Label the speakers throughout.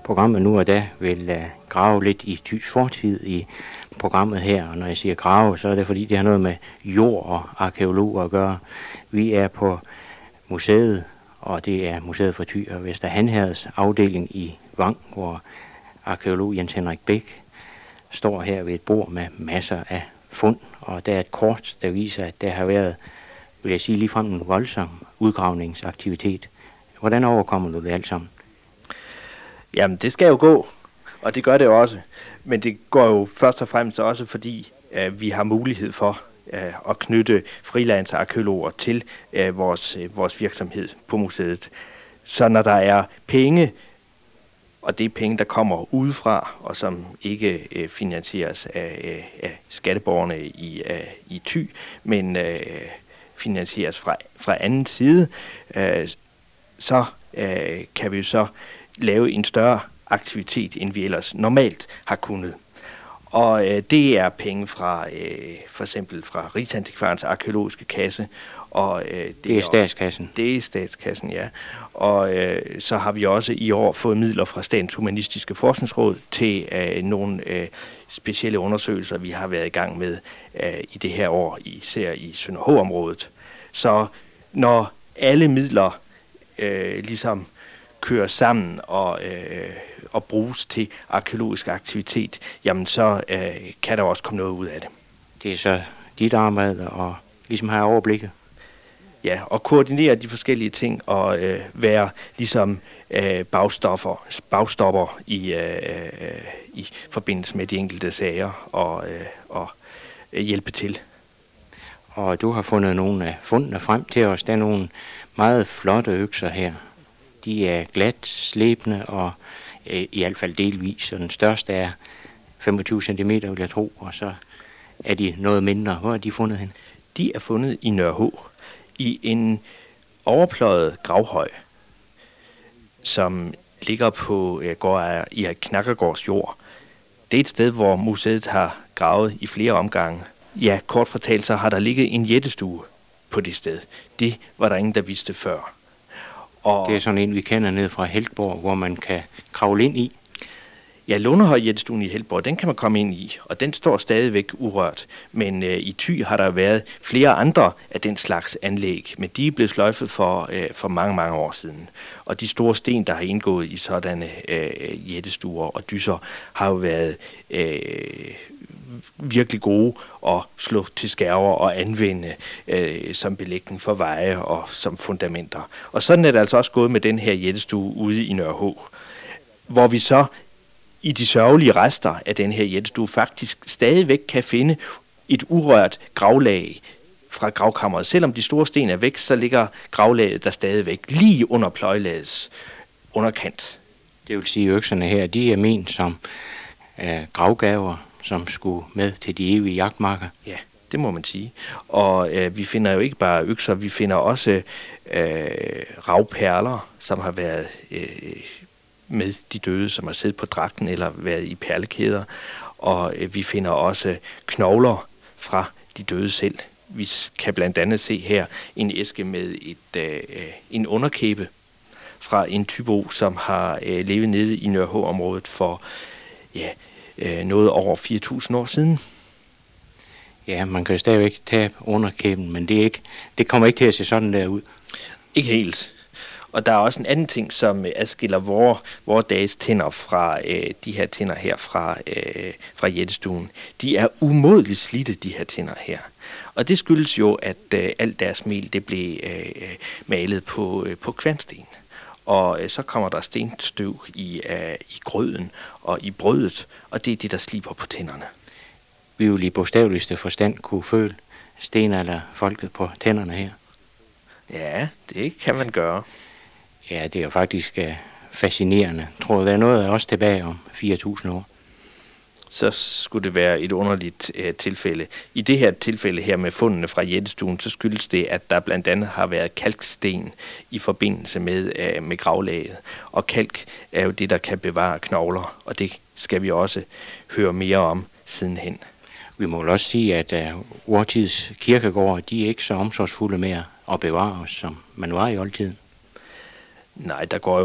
Speaker 1: programmet nu og da vil grave lidt i Thys fortid i programmet her. Og når jeg siger grave, så er det fordi, det har noget med jord og arkeologer at gøre. Vi er på museet, og det er Museet for Thy og Vester Hanherreds afdeling i Vang, hvor arkeolog Jens Henrik Bæk står her ved et bord med masser af fund. Og der er et kort, der viser, at der har været, vil jeg sige, ligefrem en voldsom udgravningsaktivitet. Hvordan overkommer du det alt sammen?
Speaker 2: Jamen, det skal jo gå, og det gør det jo også. Men det går jo først og fremmest også, fordi vi har mulighed for at knytte freelance-arkeologer til vores virksomhed på museet. Så når der er penge, og det er penge, der kommer udefra, og som ikke finansieres af skatteborgerne i Thy, men finansieres fra anden side, så kan vi jo så lave en større aktivitet, end vi ellers normalt har kunnet. Og det er penge fra for eksempel fra Rigsantikvarens arkeologiske kasse. Og
Speaker 1: det er statskassen.
Speaker 2: Det er statskassen, ja. Og så har vi også i år fået midler fra Statens Humanistiske Forskningsråd til nogle specielle undersøgelser, vi har været i gang med i det her år, især i Sønderhå-området. Så når alle midler ligesom kører sammen og bruges til arkeologisk aktivitet, jamen så kan der også komme noget ud af det.
Speaker 1: Det er så dit arbejde og ligesom have overblikket.
Speaker 2: Ja, og koordinere de forskellige ting og være ligesom bagstopper i forbindelse med de enkelte sager og hjælpe til.
Speaker 1: Og du har fundet nogle af fundene frem til os. Der er nogle meget flotte økser her. De er glat slebne og i hvert fald delvis, og den største er 25 cm, vil jeg tro, og så er de noget mindre. Hvor er de fundet hen?
Speaker 2: De er fundet i Nørrehå, i en overpløjet gravhøj, som ligger på i Knakkergårds jord. Det er et sted, hvor museet har gravet i flere omgange. Ja, kort fortalt, så har der ligget en jættestue på det sted. Det var der ingen, der vidste før.
Speaker 1: Og det er sådan en, vi kender ned fra Heltborg, hvor man kan kravle ind i.
Speaker 2: Ja, Lundehøj-jættestuen i Heltborg, den kan man komme ind i, og den står stadigvæk urørt. Men i Thy har der været flere andre af den slags anlæg, men de er blevet sløjfet for mange, mange år siden. Og de store sten, der har indgået i sådanne jættestuer og dyser, har jo været virkelig gode at slå til skærver og anvende som belægning for veje og som fundamenter. Og sådan er det altså også gået med den her jættestue ude i Nørrehå, hvor vi så i de sørgelige rester af den her jættestue faktisk stadigvæk kan finde et urørt gravlag fra gravkammeret. Selvom de store sten er væk, så ligger gravlaget der stadigvæk lige under pløjelagets underkant.
Speaker 1: Det vil sige, at økserne her, de er ment som gravgaver, som skulle med til de evige jagtmarker.
Speaker 2: Ja, det må man sige. Og vi finder jo ikke bare økser, vi finder også ravperler, som har været med de døde, som har siddet på dragten eller været i perlekæder. Og vi finder også knogler fra de døde selv. Vi kan blandt andet se her en æske med en underkæbe fra en typo, som har levet nede i Nørrehå-området for noget over 4.000 år siden.
Speaker 1: Ja, man kan jo stadigvæk tabe underkæben, men det kommer ikke til at se sådan der ud.
Speaker 2: Ikke helt. Og der er også en anden ting, som adskiller vores dages tænder fra de her tænder her fra jættestuen. De er umådeligt slidte, de her tænder her. Og det skyldes jo, at alt deres mel det blev malet på kværnsten. Og så kommer der stenstøv i grøden og i brødet, og det er det, der sliber på tænderne.
Speaker 1: Vi vil i bogstaveligste forstand kunne føle stenalderfolket på tænderne her.
Speaker 2: Ja, det kan man gøre.
Speaker 1: Ja, det er jo faktisk fascinerende. Tror du, der er noget af os tilbage om 4.000 år?
Speaker 2: Så skulle det være et underligt tilfælde. I det her tilfælde her med fundene fra jættestuen, så skyldes det, at der blandt andet har været kalksten i forbindelse med gravlaget. Og kalk er jo det, der kan bevare knogler, og det skal vi også høre mere om sidenhen.
Speaker 1: Vi må også sige, at vortids kirkegårde, de er ikke så omsorgsfulde med at bevare os, som man var i oldtiden.
Speaker 2: Nej, der går jo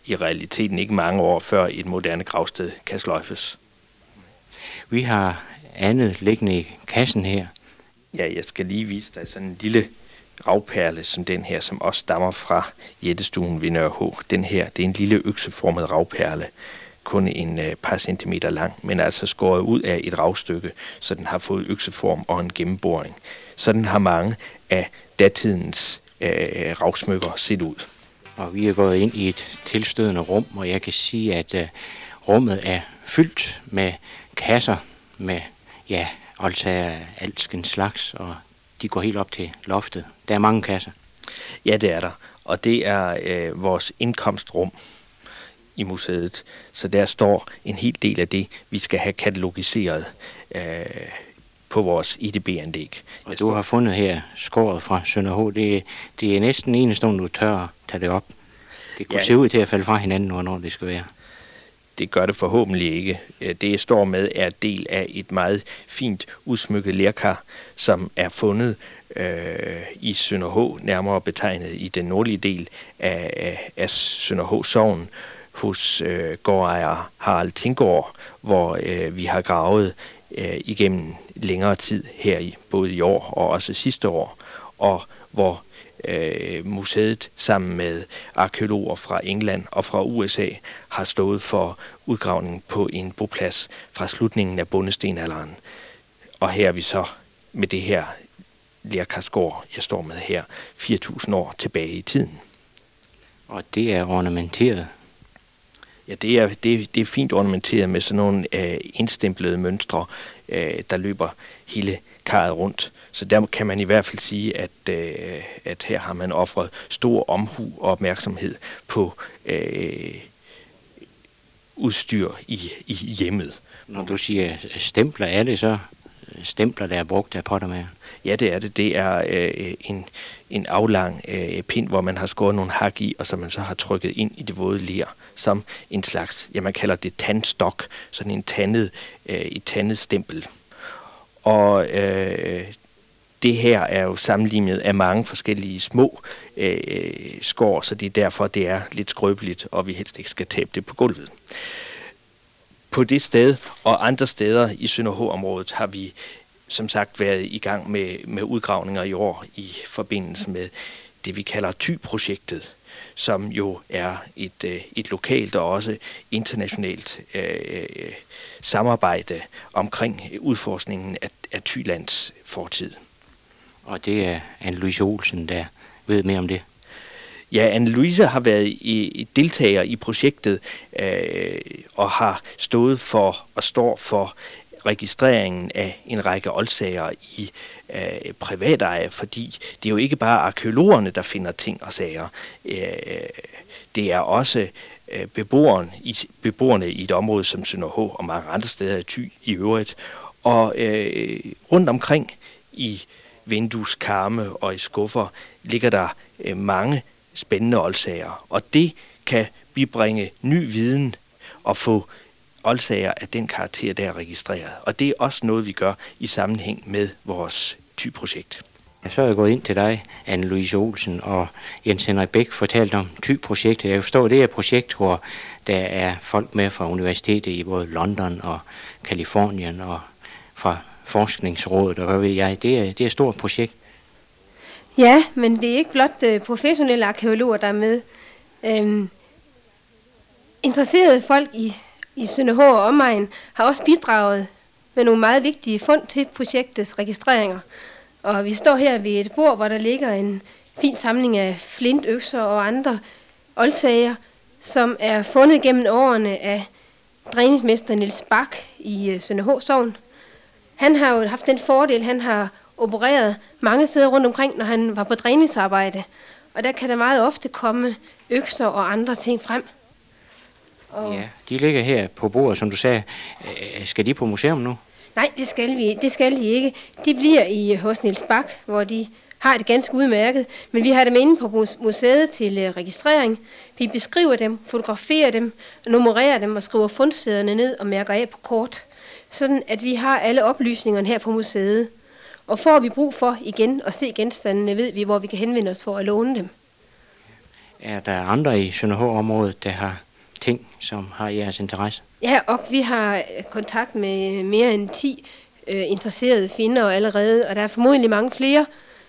Speaker 2: i realiteten ikke mange år før et moderne gravsted kan sløjfes.
Speaker 1: Vi har andet liggende i kassen her.
Speaker 2: Ja, jeg skal lige vise dig sådan en lille ravperle som den her, som også stammer fra jættestuen ved Nørre H. Den her, det er en lille økseformet ravperle, kun en par centimeter lang, men altså skåret ud af et ravstykke, så den har fået økseform og en gennemboring. Sådan har mange af datidens ravsmykker set ud.
Speaker 1: Og vi er gået ind i et tilstødende rum, og jeg kan sige, at rummet er fyldt med kasser med, ja, oldsager af alskens slags, og de går helt op til loftet. Der er mange kasser.
Speaker 2: Ja, det er der, og det er vores indkomstrum i museet. Så der står en hel del af det, vi skal have katalogiseret på vores IDB-anlæg.
Speaker 1: Og du har fundet her skåret fra Sønder H. Det er næsten enestående, du tør at tage det op. Det kunne se ud til at falde fra hinanden, hvornår det skal være.
Speaker 2: Det gør det forhåbentlig ikke. Det, jeg står med, er del af et meget fint udsmykket lerkar, som er fundet i Sønder H, nærmere betegnet i den nordlige del af Sønder H sogn, hos gårdejer Harald Tinggaard, hvor vi har gravet igennem længere tid her i både i år og også sidste år, og hvor museet sammen med arkæologer fra England og fra USA har stået for udgravning på en boplads fra slutningen af bondestenalderen. Og her er vi så med det her lerkarsgård, jeg står med her, 4.000 år tilbage i tiden.
Speaker 1: Og det er ornamenteret?
Speaker 2: Ja, det er fint ornamenteret med sådan nogle indstemplede mønstre, der løber hele karret rundt. Så der kan man i hvert fald sige, at her har man offret stor omhu og opmærksomhed på udstyr i hjemmet.
Speaker 1: Når du siger stempler, er det så stempler, der er brugt af pottermager?
Speaker 2: Ja, det er det. Det er en aflang pind, hvor man har skåret nogle hak i, og som man så har trykket ind i det våde ler, som en slags, ja, man kalder det tandstok, sådan en et tandet stempel. Og det her er jo sammenlignet af mange forskellige små skår, så det er derfor, det er lidt skrøbeligt, og vi helst ikke skal tabe det på gulvet. På det sted og andre steder i Sønder H-området har vi som sagt været i gang med udgravninger i år i forbindelse med det, vi kalder Thy-projektet, som jo er et lokalt og også internationalt samarbejde omkring udforskningen af Thylands fortid.
Speaker 1: Og det er Anne-Louise Olsen, der ved mere om det.
Speaker 2: Ja, Anne-Louise har været deltager i projektet og har stået for og står for registreringen af en række oldsager i privateje, fordi det er jo ikke bare arkæologerne, der finder ting og sager. Det er også beboerne i et område som Sønder H og mange andre steder i Thy i øvrigt. Og rundt omkring i vindueskarme og i skuffer ligger der mange spændende oldsager, og det kan bibringe ny viden og få oldsager af den karakter, der er registreret. Og det er også noget, vi gør i sammenhæng med vores Thy-projekt.
Speaker 1: Så er jeg gået ind til dig, Anne-Louise Olsen, og Jens Henrik Bæk fortalte om Thy-projektet. Jeg forstår, det er et projekt, hvor der er folk med fra universitetet i både London og Kalifornien og fra forskningsrådet, og hvad ved jeg. Det er et stort projekt.
Speaker 3: Ja, men det er ikke blot professionelle arkæologer, der er med. Interesserede folk i Sønder H og omegn har også bidraget med nogle meget vigtige fund til projektets registreringer. Og vi står her ved et bord, hvor der ligger en fin samling af flintøkser og andre oldsager, som er fundet gennem årene af dræningsmester Niels Bak i Sønder H sogn. Han har jo haft den fordel, han har opereret mange steder rundt omkring, når han var på dræningsarbejde. Og der kan der meget ofte komme økser og andre ting frem.
Speaker 1: Ja, de ligger her på bordet, som du sagde. Skal de på museum nu?
Speaker 3: Nej, det skal de ikke. De bliver hos Niels Bak, hvor de har det ganske udmærket. Men vi har dem inde på museet til registrering. Vi beskriver dem, fotograferer dem, nummererer dem og skriver fundsæderne ned og mærker af på kort. Sådan at vi har alle oplysningerne her på museet. Og får vi brug for igen at se genstandene, ved vi, hvor vi kan henvende os for at låne dem.
Speaker 1: Er der andre i Sønderhå-området, der har ting, som har jeres interesse?
Speaker 3: Ja, og vi har kontakt med mere end 10 interesserede finner allerede, og der er formodentlig mange flere.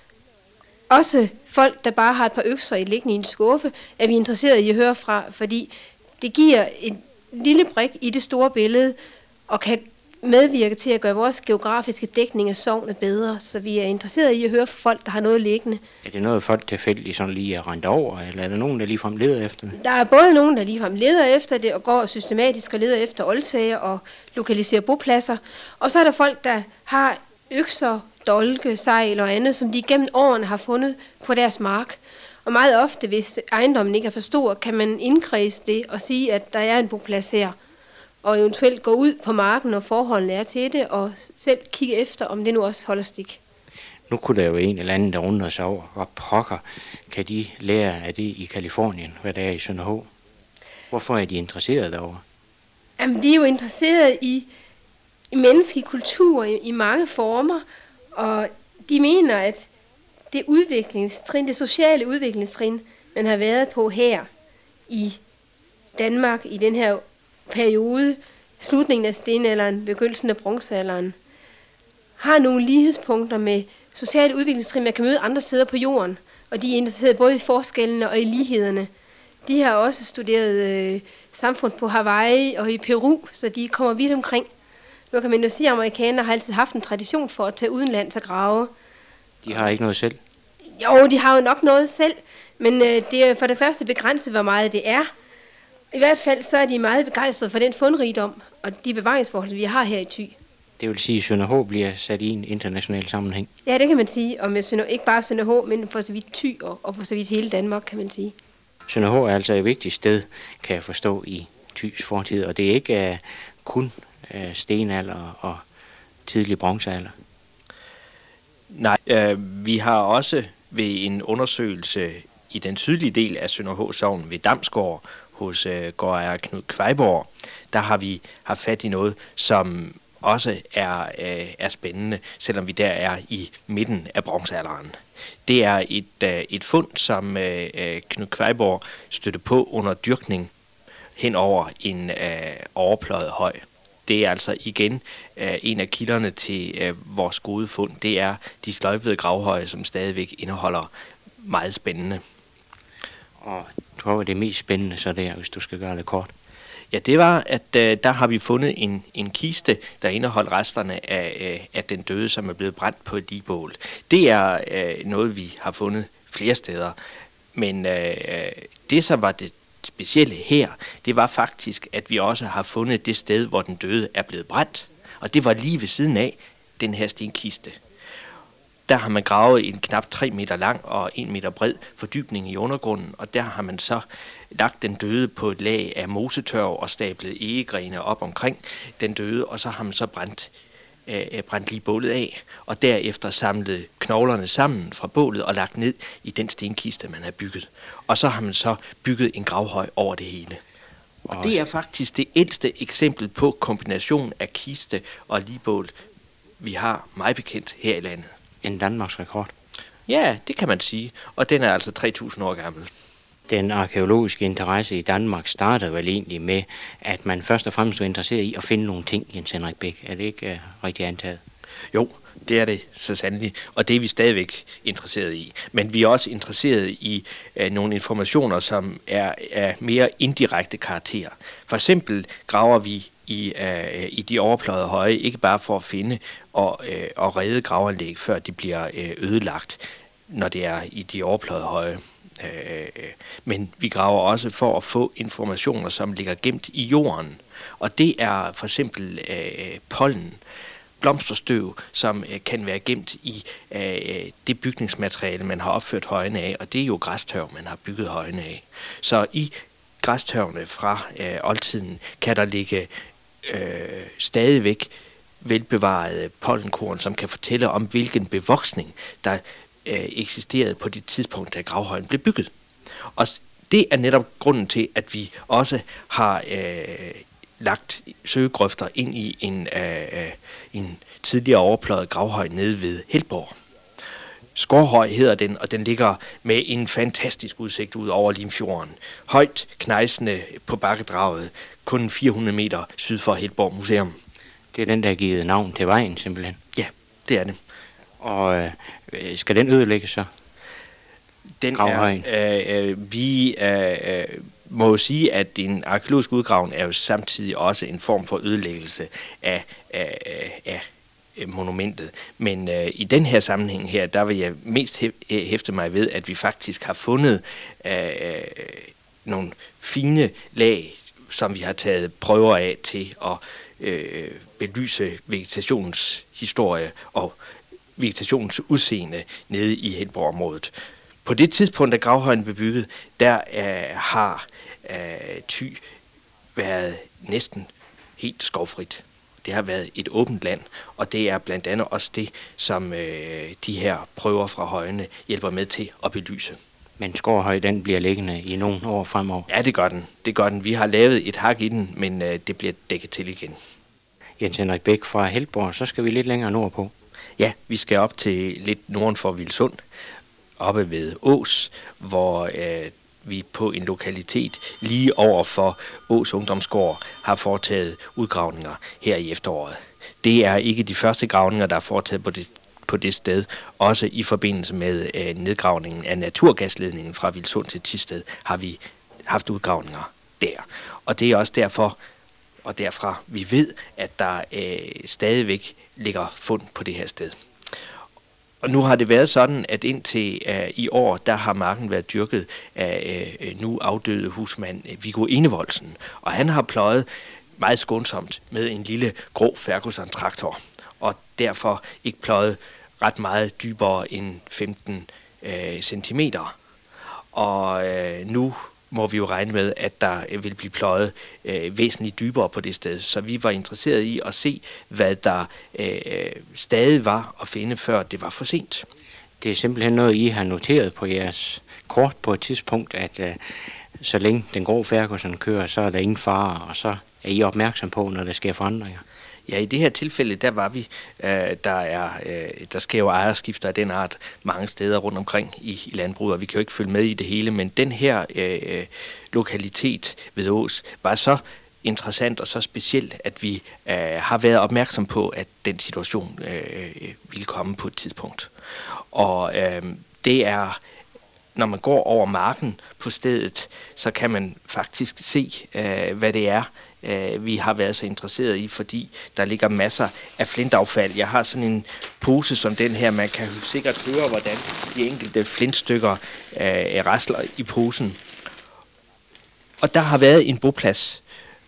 Speaker 3: Også folk, der bare har et par økser liggende i en skuffe, er vi interesserede i at høre fra, fordi det giver en lille brik i det store billede, og kan medvirke til at gøre vores geografiske dækning af sognet bedre. Så vi er interesserede i at høre fra folk, der har noget liggende.
Speaker 1: Er det noget, folk tilfældigt sådan lige er rendt over, eller er der nogen, der ligefrem leder efter det?
Speaker 3: Der er både nogen, der ligefrem leder efter det, og går systematisk og leder efter oldsager og lokaliserer bopladser. Og så er der folk, der har økser, dolke, sejl og andet, som de gennem årene har fundet på deres mark. Og meget ofte, hvis ejendommen ikke er for stor, kan man indkredse det og sige, at der er en boplads her. Og eventuelt gå ud på marken, når forholdene er til det, og selv kigge efter, om det nu også holder stik.
Speaker 1: Nu kunne der jo en eller anden, der undrer sig over, hvor pokker kan de lære af det i Kalifornien, hvad der er i Sønderhå? Hvorfor er de interesserede derovre?
Speaker 3: Jamen, de er jo interesserede i menneskelig kultur i mange former, og de mener, at det udviklingstrin, det sociale udviklingstrin, man har været på her i Danmark i den her periode, slutningen af stenalderen, begyndelsen af bronzealderen, har nogle lighedspunkter med sociale udviklingstrin, man kan møde andre steder på jorden, og de er interesseret både i forskellene og i lighederne. De har også studeret samfund på Hawaii og i Peru, så de kommer vidt omkring. Nu kan man jo sige, at amerikanere har altid haft en tradition for at tage udenlands og grave.
Speaker 1: De har ikke noget selv?
Speaker 3: Jo, de har jo nok noget selv, men det er for det første begrænset, hvor meget det er. I hvert fald så er de meget begejstrede for den fundrigdom og de bevaringsforhold, vi har her i Thy.
Speaker 1: Det vil sige, at Sønderhå bliver sat i en international sammenhæng?
Speaker 3: Ja, det kan man sige, og med ikke bare Sønderhå, men for så vidt Thy og for så vidt hele Danmark, kan man sige.
Speaker 1: Sønderhå er altså et vigtigt sted, kan jeg forstå, i Thys fortid, og det er ikke kun stenalder og tidlig bronzealder.
Speaker 2: Nej, vi har også ved en undersøgelse i den sydlige del af Sønderhå Sogn ved Damsgård hos gårdejer Knud Kvejborg, der har vi haft fat i noget, som også er spændende, selvom vi der er i midten af bronzealderen. Det er et fund, som Knud Kvejborg stødte på under dyrkning hen over en overpløjet høj. Det er altså igen en af kilderne til vores gode fund. Det er de sløjfede gravhøje, som stadigvæk indeholder meget spændende.
Speaker 1: Og hvad var det mest spændende så der, hvis du skal gøre det kort?
Speaker 2: Ja, det var, at der har vi fundet en kiste, der indeholdt resterne af den døde, som er blevet brændt på et ligbål. Det er noget, vi har fundet flere steder. Men det, som var det specielle her, det var faktisk, at vi også har fundet det sted, hvor den døde er blevet brændt. Og det var lige ved siden af den her stenkiste. Der har man gravet en knap 3 meter lang og 1 meter bred fordybning i undergrunden, og der har man så lagt den døde på et lag af mosetørv og stablet egegrene op omkring den døde, og så har man så brændt lige bålet af, og derefter samlet knoglerne sammen fra bålet og lagt ned i den stenkiste, man har bygget. Og så har man så bygget en gravhøj over det hele. Og det er faktisk det ældste eksempel på kombination af kiste og ligbål, vi har meget bekendt her i landet.
Speaker 1: En Danmarks rekord?
Speaker 2: Ja, det kan man sige, og den er altså 3.000 år gammel.
Speaker 1: Den arkeologiske interesse i Danmark starter vel egentlig med, at man først og fremmest var interesseret i at finde nogle ting, Jens Henrik Bæk. Er det ikke rigtig antaget?
Speaker 2: Jo, det er det så sandelig, og det er vi stadigvæk interesseret i. Men vi er også interesseret i nogle informationer, som er mere indirekte karakter. For eksempel graver vi i de overpløjede høje, ikke bare for at finde og redde gravanlæg, før de bliver ødelagt, når det er i de overpløjede høje. Men vi graver også for at få informationer, som ligger gemt i jorden. Og det er for eksempel pollen, blomsterstøv, som kan være gemt i det bygningsmateriale, man har opført højene af, og det er jo græstørv, man har bygget højene af. Så i græstørvene fra oldtiden kan der ligge stadigvæk velbevarede pollenkorn, som kan fortælle om, hvilken bevoksning, der eksisterede på det tidspunkt, da gravhøjen blev bygget. Og det er netop grunden til, at vi også har lagt søgegrøfter ind i en tidligere overpløjet gravhøj nede ved Helborg. Skårhøj hedder den, og den ligger med en fantastisk udsigt ud over Limfjorden. Højt knejsende på bakkedraget, kun 400 meter syd for Hedborg Museum.
Speaker 1: Det er den, der er givet navn til vejen, simpelthen.
Speaker 2: Ja, det er det.
Speaker 1: Og skal den ødelægges så?
Speaker 2: Den vi må jo sige, at en arkæologisk udgravning er jo samtidig også en form for ødelæggelse af monumentet. Men i den her sammenhæng her, der vil jeg mest hæfte mig ved, at vi faktisk har fundet nogle fine lag, som vi har taget prøver af til at belyse vegetationens historie og vegetationens udseende nede i Hedborg-området. På det tidspunkt, da gravhøjen blev bygget, der har Thy været næsten helt skovfrit. Det har været et åbent land, og det er blandt andet også det, som de her prøver fra højene hjælper med til at belyse.
Speaker 1: Men Skårhøj, den bliver liggende i nogle år fremover?
Speaker 2: Ja, det gør den. Det gør den. Vi har lavet et hak i den, men det bliver dækket til igen.
Speaker 1: Jens Henrik Bæk fra Hedborg, så skal vi lidt længere nordpå.
Speaker 2: Ja, vi skal op til lidt norden for Vilsund, oppe ved Ås, hvor vi på en lokalitet lige over for Ås Ungdomsgård har foretaget udgravninger her i efteråret. Det er ikke de første gravninger, der er foretaget på det sted. Også i forbindelse med nedgravningen af naturgasledningen fra Vilsund til Thisted har vi haft udgravninger der. Og det er også derfor og derfra vi ved, at der stadigvæk ligger fund på det her sted. Og nu har det været sådan, at indtil i år, der har marken været dyrket af nu afdøde husmand Viggo Enevoldsen. Og han har pløjet meget skånsomt med en lille grå Ferguson-traktor. Og derfor ikke pløjet ret meget dybere end 15 centimeter. Og nu må vi jo regne med, at der vil blive pløjet væsentligt dybere på det sted. Så vi var interesseret i at se, hvad der stadig var at finde, før det var for sent.
Speaker 1: Det er simpelthen noget, I har noteret på jeres kort på et tidspunkt, at så længe den grå Ferguson kører, så er der ingen fare, og så er I opmærksom på, når der sker forandringer.
Speaker 2: Ja, i det her tilfælde, der var vi, der sker jo ejerskifter af den art mange steder rundt omkring i landbruget, og vi kan jo ikke følge med i det hele, men den her lokalitet ved Ås var så interessant og så specielt, at vi har været opmærksom på, at den situation ville komme på et tidspunkt. Og det er, når man går over marken på stedet, så kan man faktisk se, hvad det er, vi har været så interesseret i, fordi der ligger masser af flintaffald. Jeg har sådan en pose som den her. Man kan sikkert høre, hvordan de enkelte flintstykker rasler i posen. Og der har været en boplads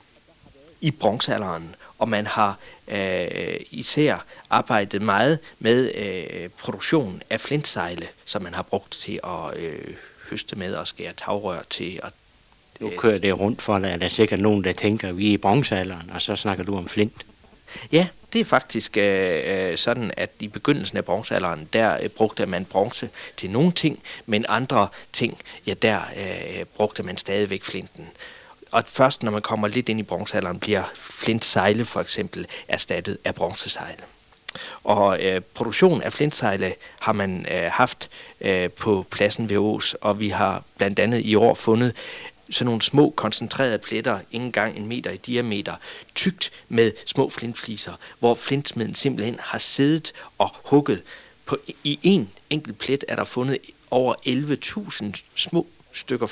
Speaker 2: i bronzealderen, og man har især arbejdet meget med produktion af flintsejle, som man har brugt til at høste med og skære tagrør til. Og
Speaker 1: nu kører det rundt for dig. Er der sikkert nogen, der tænker, at vi er i bronzealderen, og så snakker du om flint?
Speaker 2: Ja, det er faktisk sådan, at i begyndelsen af bronzealderen, der brugte man bronze til nogle ting, men andre ting, ja, der brugte man stadigvæk flinten. Og først når man kommer lidt ind i bronzealderen, bliver flintsejle for eksempel erstattet af bronzesejle. Og produktion af flintsejle har man haft på pladsen ved Ås, og vi har blandt andet i år fundet sådan nogle små koncentrerede pletter, ikke engang 1 meter i diameter, tykt med små flintfliser, hvor flintsmeden simpelthen har siddet og hugget. I en enkelt plet er der fundet over 11.000 små stykker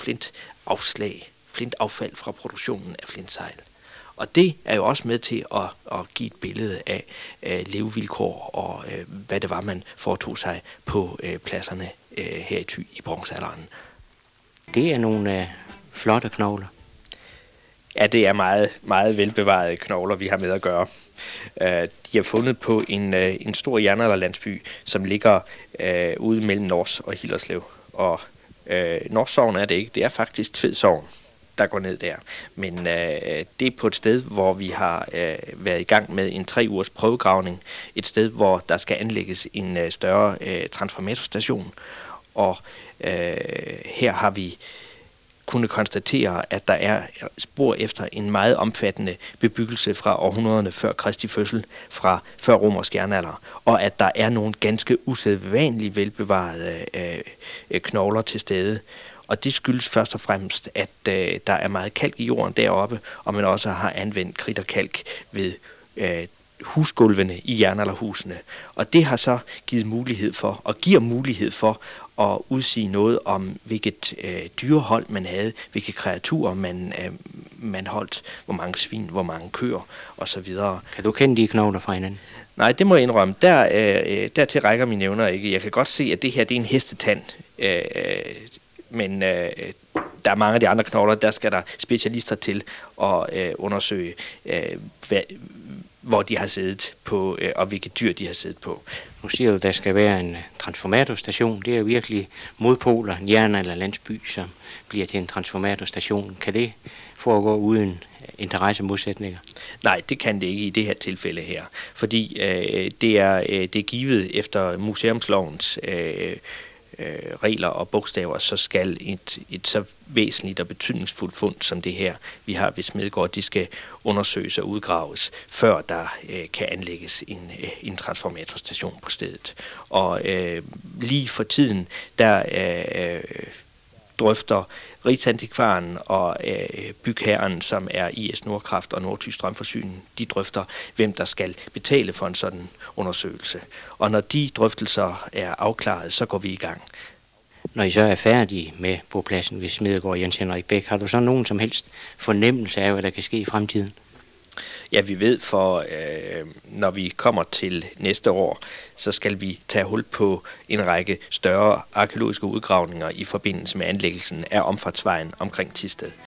Speaker 2: flintaffald fra produktionen af flintsejl. Og det er jo også med til at give et billede af levevilkår og hvad det var, man foretog sig på pladserne her i Thy i bronzealderen.
Speaker 1: Det er nogle flotte knogler.
Speaker 2: Ja, det er meget, meget velbevarede knogler, vi har med at gøre. De er fundet på en stor jernalderlandsby, som ligger ude mellem Nors og Hillerslev. Og Nors Sogn er det ikke, det er faktisk Tved Sogn, der går ned der. Men det er på et sted, hvor vi har været i gang med en 3 ugers prøvegravning. Et sted, hvor der skal anlægges en større transformatorstation. Og her har vi kunne konstatere, at der er spor efter en meget omfattende bebyggelse fra århundrederne før Kristi fødsel, fra før romersk jernalder, og at der er nogle ganske usædvanligt velbevarede knogler til stede. Og det skyldes først og fremmest, at der er meget kalk i jorden deroppe, og man også har anvendt kridt og kalk ved husgulvene i jernalderhusene. Og det har så givet mulighed for, og giver mulighed for, at udsige noget om, hvilket dyrehold man havde, hvilke kreaturer man holdt, hvor mange svin, hvor mange køer osv.
Speaker 1: Kan du kende de knogler fra hinanden?
Speaker 2: Nej, det må jeg indrømme. Dertil rækker mine evner ikke. Jeg kan godt se, at det her det er en hestetand, men der er mange af de andre knogler, der skal der specialister til at undersøge, hvor de har siddet på, og hvilke dyr de har siddet på.
Speaker 1: Nu siger du, at der skal være en transformatorstation. Det er jo virkelig modpoler, en jernalder landsby, som bliver til en transformatorstation. Kan det foregå uden interessemodsætninger?
Speaker 2: Nej, det kan det ikke i det her tilfælde her, fordi det er givet efter museumslovens regler og bogstaver, så skal et så væsentligt og betydningsfuldt fund som det her, vi har ved Smedegård, de skal undersøges og udgraves, før der kan anlægges en transformatorstation på stedet. Og lige for tiden, der drøfter Rigsantikvaren og bygherren, som er IS Nordkraft og Nordtysk Strømforsyning, de drøfter, hvem der skal betale for en sådan undersøgelse. Og når de drøftelser er afklaret, så går vi i gang.
Speaker 1: Når I så er færdige med bopladsen ved Smedegård Jens Henrik Bæk, har du så nogen som helst fornemmelse af, hvad der kan ske i fremtiden?
Speaker 2: Ja, vi ved, for når vi kommer til næste år, så skal vi tage hul på en række større arkæologiske udgravninger i forbindelse med anlæggelsen af omfartsvejen omkring Thisted.